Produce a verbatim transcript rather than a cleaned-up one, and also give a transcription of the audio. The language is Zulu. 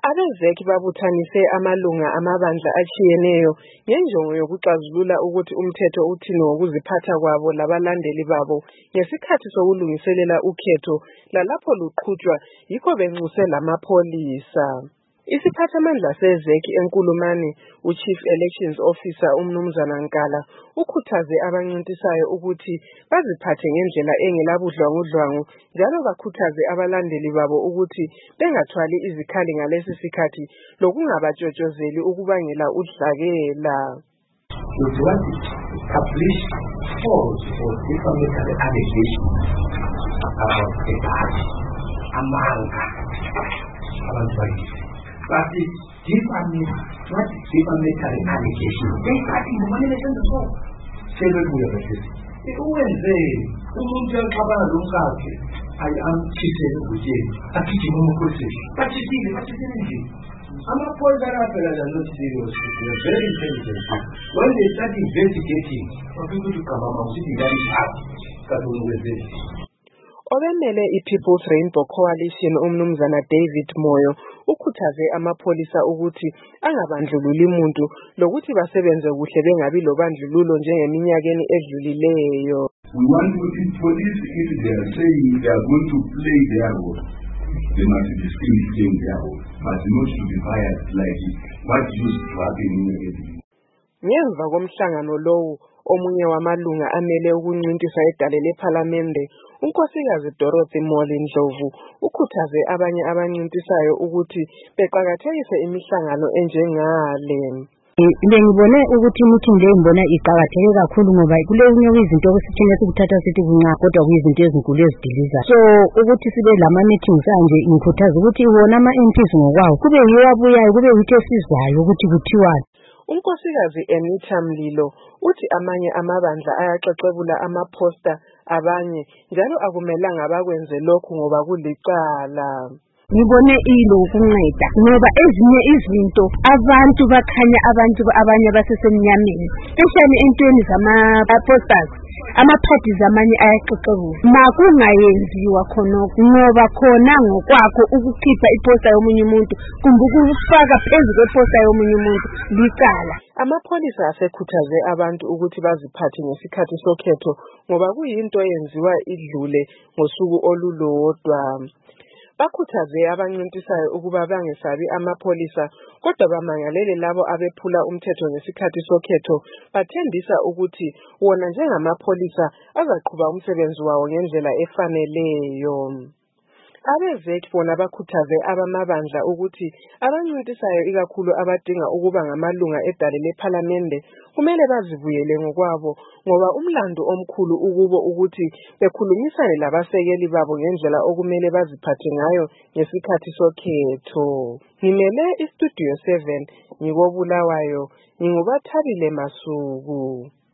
Abezek babuthanise amalunga amabandla atshiyeneyo ngenjongo yokuxazulula ukuthi umthetho uthini ngokuziphatha kwabo labalandeli babo ngesikhathi sokulungiselela ukhetho lalapho luqhutshwa yikho benxuse lamapholisa. Isiphathamandla sezek eNkulumane, uChief Elections Officer uMnumzana Nkala, ukhuthaze abancintisayo ukuthi baziphathe ngendlela engelabudlwangudlwangu njalo bakhuthaze abalandeli babo ukuthi bengathwali izikhali ngalesi sikhathi lokungabatshotshozeli ukubangela udlakela. We want to establish false or defamatory allegations about the party among our but the defamatory, what defamatory allegations? They start in the manipulation of all. Several ways. They always say, "Umuntu yakabana lomkakhe, I am cheated with you." Akithi ngomukosi. But you see, what is it? Amaphoyisa are not serious. They are very intelligent. When they start investigating, people to come out, see the guy is out. That will be this. Obemele iPeople's Rainbow Coalition uMnumzana David Moyo ukhuthaze amapholisa ukuthi angabandlululi umuntu lokuthi basebenze kuhle bengabi lobandlululo njengeminyakeni edlulileyo. We want to see police if they are saying they are going to play their role. They must be still playing their role, but not to be biased like what used to happen in the Ngemva komhlangano lowo omunye wamalunga amele ukuncintisa edale lePhalamende, unkosikazi Dorothy Moli Ndlovu ukhuthaze abanye abancintisayo ukuthi beqhakathekise imihlangano enjengale. Ngibone ukuthi meeting le ngibona iqhakatheke kakhulu ngoba kule unye izinto okusithina sikuthatha sithi kunqa kodwa kuyizinto ezinkulu ezidiliza. So ukuthi sibe lama meetings anje ngikhuthaza ukuthi wona ama M Ps ngokwawo kube yiwo abuyayo kube yitho sizwayo ukuthi kuthiwani. Unkosikazi Anita Mlilo uthi amanye amabandla ayaxexebula amaposter abanye njalo akumelanga bakwenze lokhu ngoba kulicala. Ngibone ilo ukunceda ngoba ezinye izinto abantu bakhanya abantu abanye basesemnyameni especially entweni zama posters amaphathi zamanye ayaxexebula makungayenziwa khonoko ngoba khona ngokwakho ukukhipha iposter yomunye umuntu kumbe ukufaka phezulu kweposter yomunye umuntu licala. Amapholisa asekhuthaze abantu ukuthi baziphathe ngesikhathi sokhetho ngoba kuyinto yenziwa idlule ngosuku olulodwa. Bakhuthaze abancintisayo ukuba bangesabi amapholisa kodwa bamangalele labo abephula umthetho ngesikhathi sokhetho bathembisa ukuthi wona njengamapholisa azaqhuba umsebenzi wawo ngendlela efaneleyo. Abezek bona bakhuthaze abamabandla ukuthi abancintisayo ikakhulu abadinga ukuba ngamalunga edale lePhalamende kumele bazivuyele ngokwabo ngoba umlando omkhulu ukubo ukuthi bekhulumisane labasekeli babo ngendlela okumele baziphathe ngayo ngesikhathi sokhetho. Ngimele iStudio seven ngikobulawayo, ngingubathabile Masuku.